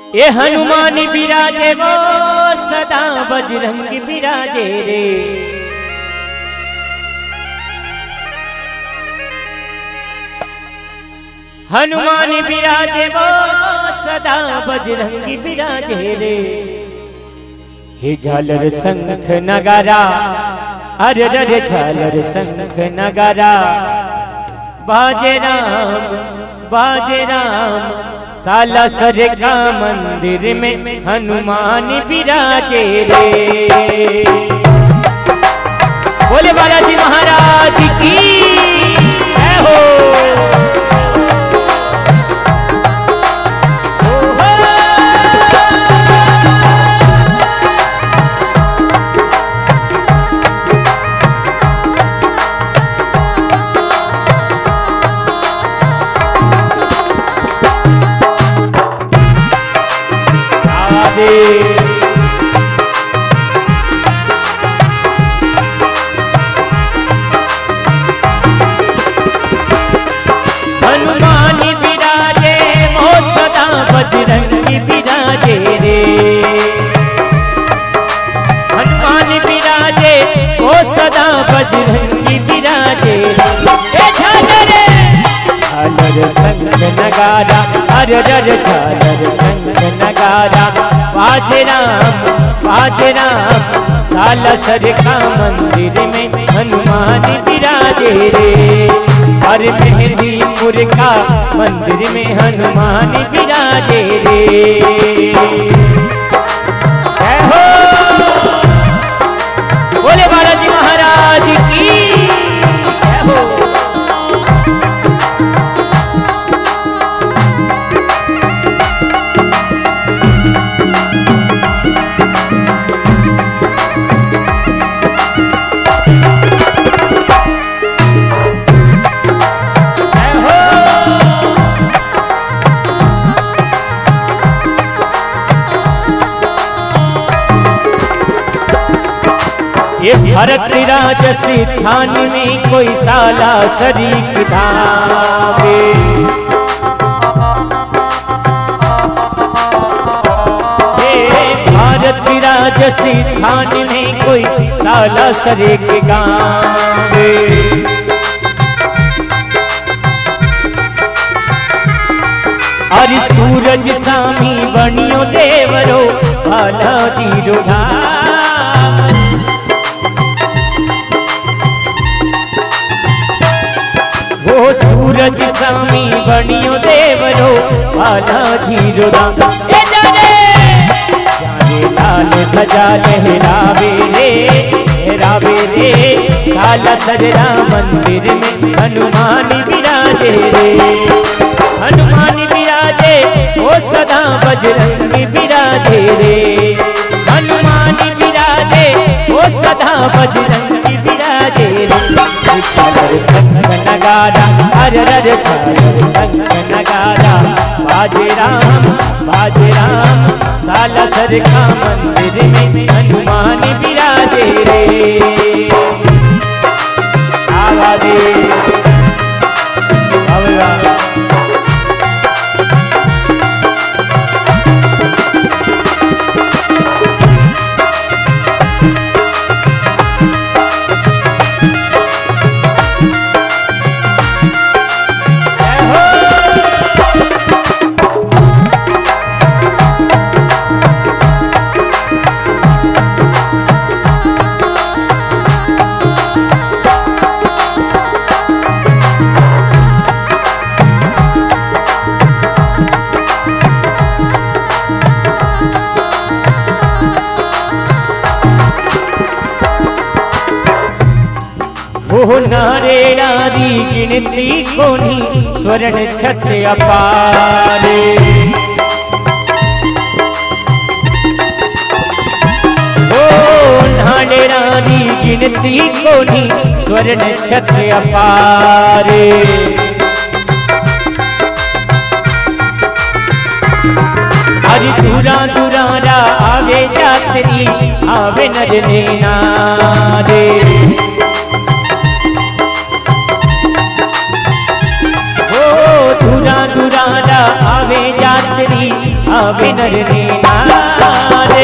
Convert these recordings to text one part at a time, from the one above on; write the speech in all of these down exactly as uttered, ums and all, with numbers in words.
ये हनुमान विराजे वो सदा बजरंग विराजे रे। हनुमान विराजे वो सदा बजरंग विराजे रे। हे झालर शंख नगारा अरे रे झालर शंख नगारा बाजे राम बाजे राम। सालासर का मंदिर में हनुमान विराजे रे। बोले बालाजी महाराज की जय हो। हनुमान विराजे वो सदा बजरंगी विराजे रे। हनुमान विराजे वो सदा बजरंगी विराजे रे। झालर झालर शंख नगारा अरे रे झालर शंख नगारा बाजे राम बाजे राम। सालासर का मंदिर में हनुमान विराजे रे। और मेहंदीपुर का मंदिर में हनुमान विराजे रे। जय हो। बोले बालाजी महाराज की जय हो। ये भरत राजसी थान में कोई साला शरीक धावे। ये भरत राजसी थान में कोई साला शरीक गावे। अरे सूरज सामी बनियो देवरो बालाजी रुढ़ा। वो सूरज सामी बनियो देवरो बालाजी रुड़ा। लाल ध्वजा लहरावे रे लहरावे रे। सालासर मंदिर में हनुमान विराजे रे। हनुमान विराजे वो सदा बजरंगी विराजे रे। हनुमान विराजे वो सदा बजरंगी विराजे रे। झालर शंख नगारा अरे रे झालर शंख नगारा बाजे राम बाजे राम। सालासर का मंदिर में हनुमान विराजे रे। आवाज़े हो नारे नारी गिनती कोनी स्वर्ण छत अपारे। हो नारे नारी गिनती कोनी स्वर्ण छत अपारे। हरि दूरा दुरारा आवे यात्री आवे नर नैना रे। दूरा दूरारा आवे यात्री आवे नर ने नारे।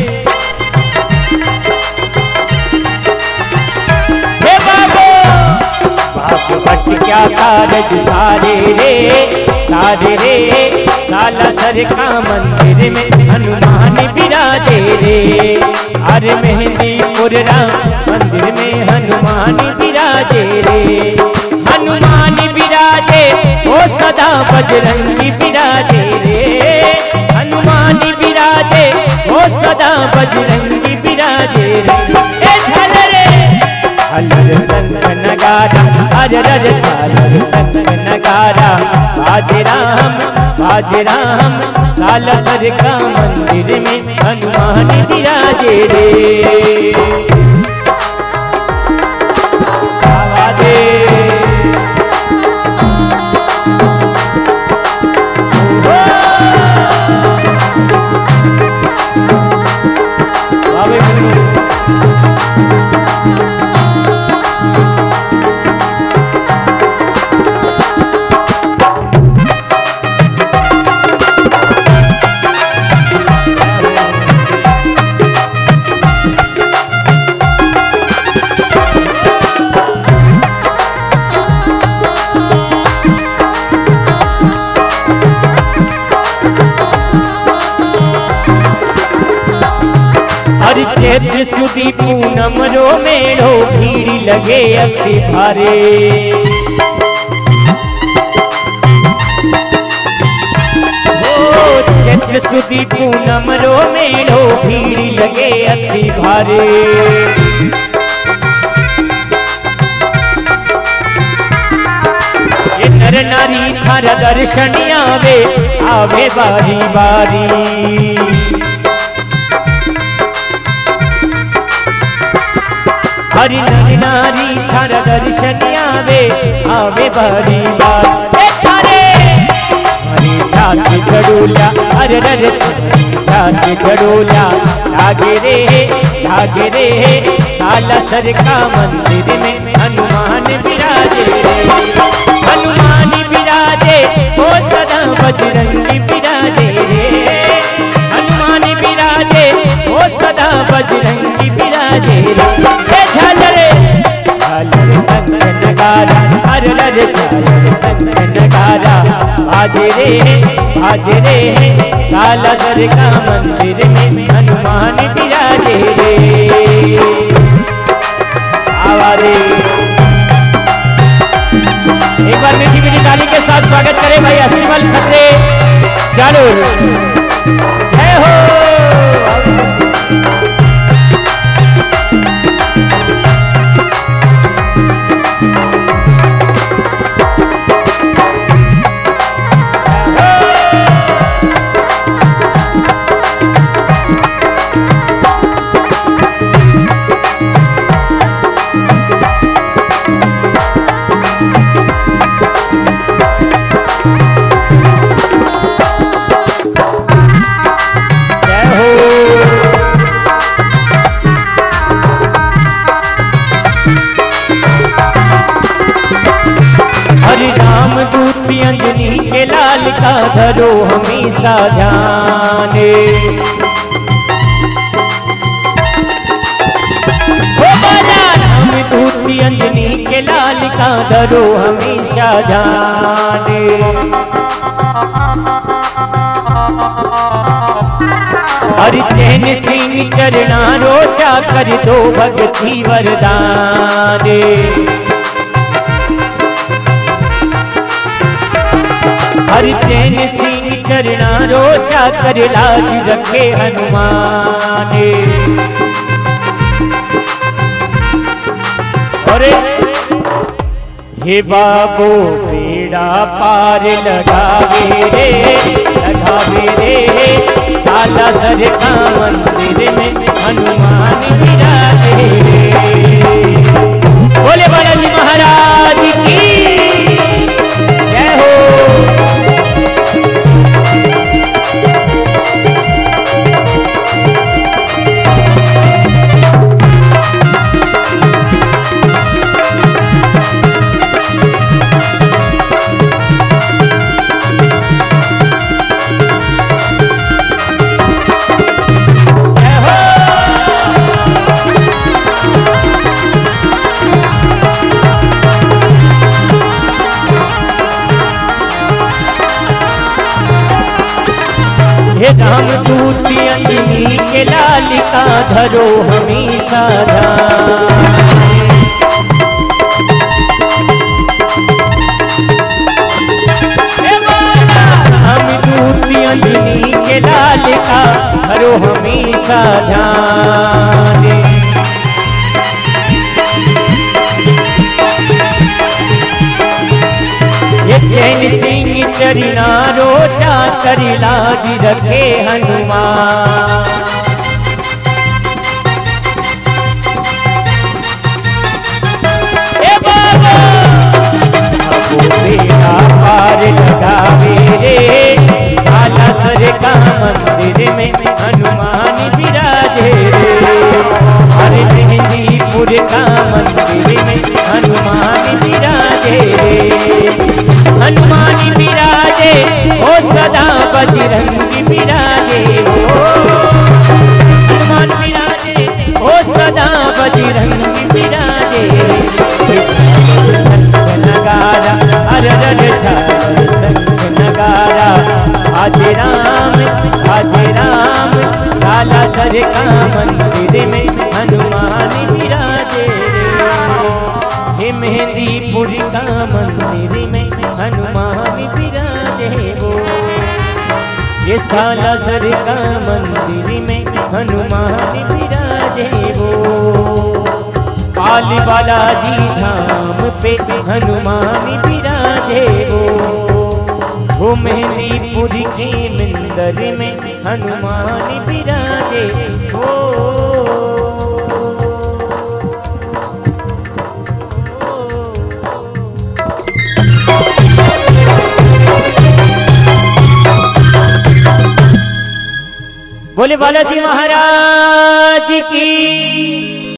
हे बाबू बाबू भट्ट क्या कारज सारे रे सारे रे, साला सर का मंदिर में हनुमान विराजे रे। अरे मेहंदीपुर राम मंदिर में हनुमान विराजे रे। हनुमान विराजे ओ सदा बजरंगी विराजे रे। हनुमान विराजे ओ सदा बजरंगी विराजे रे। ए झलरे झलर संग नगारा अरे रज झलर संग नगारा बाजे राम बाजे राम, सालासर का मंदिर में हनुमान विराजे रे। आवाजे चैत्र सुदी पूनम रो मेढ़ो भीड़ लगे अति भारे। ओ चैत्र सुदी पूनम रो मेढ़ो भीड़ लगे अति भारे। ये नर नारी थारा दर्शन आवे आवे बारी बारी। हरि नर नारी थारा दर्शन आवे आवे बारी बारी। हरि जाति झड़ोला अरे रर जाति झड़ोला लागे रे लागे रे, सालासर का मंदिर में हनुमान विराजे रे। हनुमान विराजे ओ सदा बजरंगी विराजे रे। हनुमान विराजे ओ सदा बजरंगी विराजे रे। झालर संग नगारा अरे रर झालर संग नगारा बाजे रे बाजे रे, सालासर का मंदिर में हनुमान विराजे रे। आवाज़े एक बार मीठी मीठी ताली के साथ स्वागत करें भाई अस्तिमल खतरे जरूर। जय हो। अंजनी के लाल का धरो हमेशा ध्यान। हम दूती अंजनी के लाल का धरो हमेशा ध्यान। हरि चैन सिंह चरना रोचा कर दो भक्ति वरदान। हरि चैन सिंह चरना रोचा कर लाज रखे हनुमान। अरे हे बाबू बेड़ा पार लगावे रे लगावे रे, सालासर का मंदिर में हनुमान विराजे रे। बोले बालाजी महाराज की जय हो। हे राम दूत अंजनी के लालिका धरो हमेशा ध्यान। अंजनी के लालिका धरो हमेशा ध्यान। ये चैन सिंह चरिना रोचा करी लाज रखे हनुमान। बेड़ा पार लगावे रे सालासर का मंदिर में हनुमान विराजे रे। हरे मेहंदीपुर का मंदिर में हनुमान विराजे रे। हनुमान विराजे ओ सदा बजरंगी विराजे हो। हनुमान विराजे ओ सदा बजरंगी विराजे। नगारा अरर झाल संग नगारा आज राम आज राम सालासर का मंदिर में हनुमान विराजे रे। हे मेहंदीपुर का मंदिर में हनुमान विराजे हो। ये सालासर का मंदिर में हनुमान विराजे हो। पाली बालाजी धाम पे हनुमान विराजे हो। वो मेहंदीपुर के मंदिर में हनुमान विराजे हो। बोले बालाजी महाराज की।